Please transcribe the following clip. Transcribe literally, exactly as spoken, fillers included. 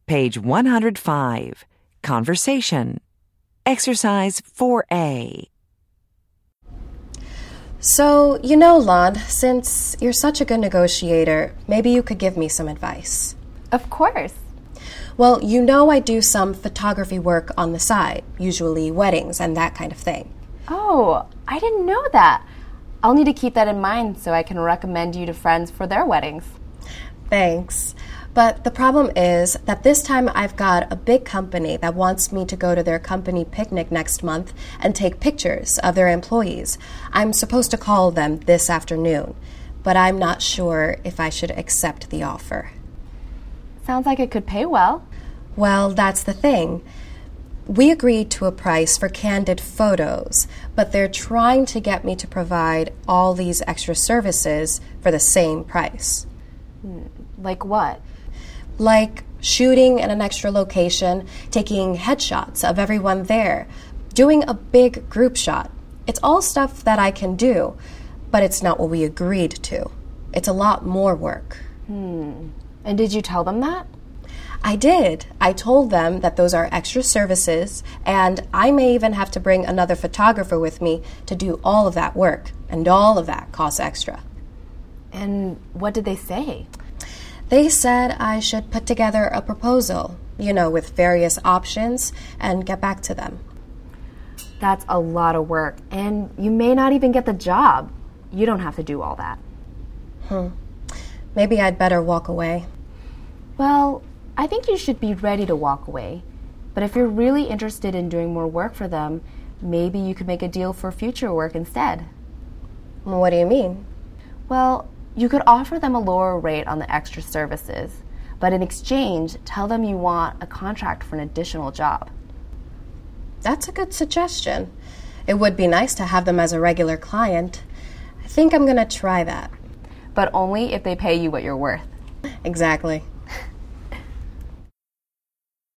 Page one hundred five. Conversation. Exercise four A. So, you know, Lon, since you're such a good negotiator, maybe you could give me some advice. Of course. Well, you know I do some photography work on the side, usually weddings and that kind of thing. Oh, I didn't know that. I'll need to keep that in mind so I can recommend you to friends for their weddings. Thanks. But the problem is that this time I've got a big company that wants me to go to their company picnic next month and take pictures of their employees. I'm supposed to call them this afternoon, but I'm not sure if I should accept the offer. Sounds like it could pay well. Well, that's the thing. We agreed to a price for candid photos, but they're trying to get me to provide all these extra services for the same price. Like what? Like shooting in an extra location, taking headshots of everyone there, doing a big group shot. It's all stuff that I can do, but it's not what we agreed to. It's a lot more work. Hmm. And did you tell them that? I did. I told them that those are extra services, and I may even have to bring another photographer with me to do all of that work, and all of that costs extra. And what did they say? They said I should put together a proposal, you know, with various options, and get back to them. That's a lot of work, and you may not even get the job. You don't have to do all that. Hmm. Maybe I'd better walk away. Well, I think you should be ready to walk away. But if you're really interested in doing more work for them, maybe you could make a deal for future work instead. What do you mean? Well, you could offer them a lower rate on the extra services, but in exchange, tell them you want a contract for an additional job. That's a good suggestion. It would be nice to have them as a regular client. I think I'm going to try that. But only if they pay you what you're worth. Exactly.